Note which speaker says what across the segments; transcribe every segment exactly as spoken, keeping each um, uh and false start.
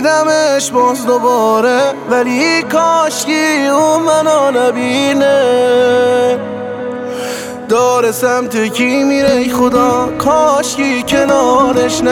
Speaker 1: دیدمش باز دوباره، ولی کاشکی اون منو نبینه. داره سمت کی میره ای خدا، کاشکی کنارش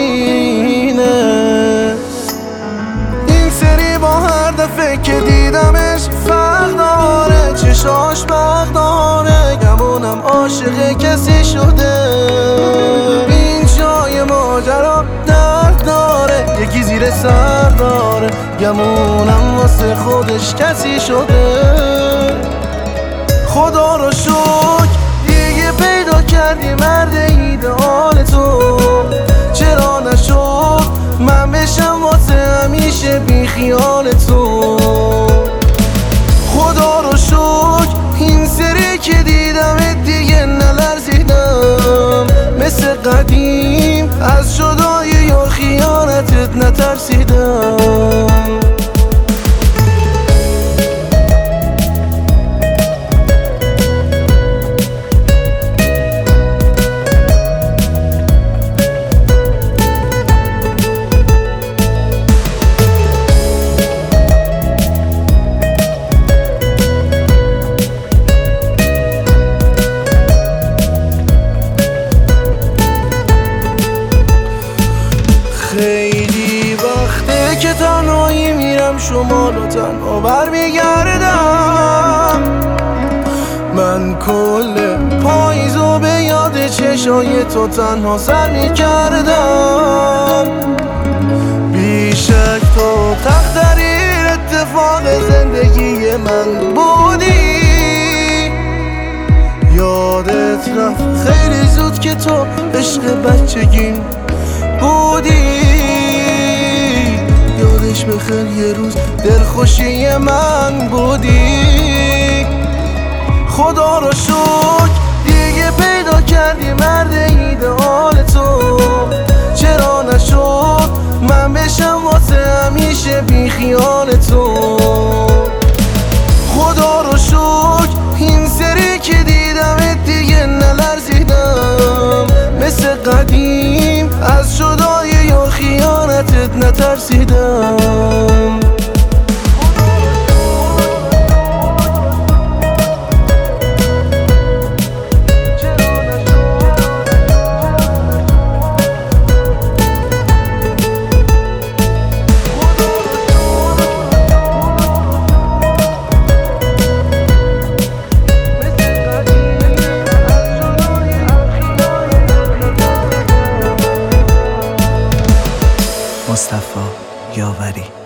Speaker 1: نشینه. این سری با هر دفعه که دیدمش فرق داره، چشاش برق داره، گمونم عاشق کسی شده. این جای ماجرا درد داره، یکی زیر سر داره، گمونم واسه خودش کسی شده. خدا رو شکر دیگه پیدا کردی مرد ایدئال تو، چرا نشد من بشم واسه همیشه بی خیال تو. خدا رو شکر این سری که دیدم دیگه نلرزیدم، مثل قدیم از جدایی یا خیانتت نترسیدم. خیلی وقته که تنهایی میرم شمال و تنها برمیگردم. من کل پاییزو به یاد چشای تو تنها سر میکردم. بیشک تو تقدیر اتفاق زندگی من بودی، یادت رفت خیلی زود که تو عشق بچگیم بودی. یادش بخیر یه روز دلخوشی من بودی. خدا رو شکر دیگه پیدا کردی مرد ایدئال تو، چرا نشد من بشم واسه همیشه بی خیال تو. خدا رو شکر این سری که دیدم دیگه نلرزیدم، مثل قدیم از جدایی یا خیانتت نترسیدم.
Speaker 2: مصطفی یاوری.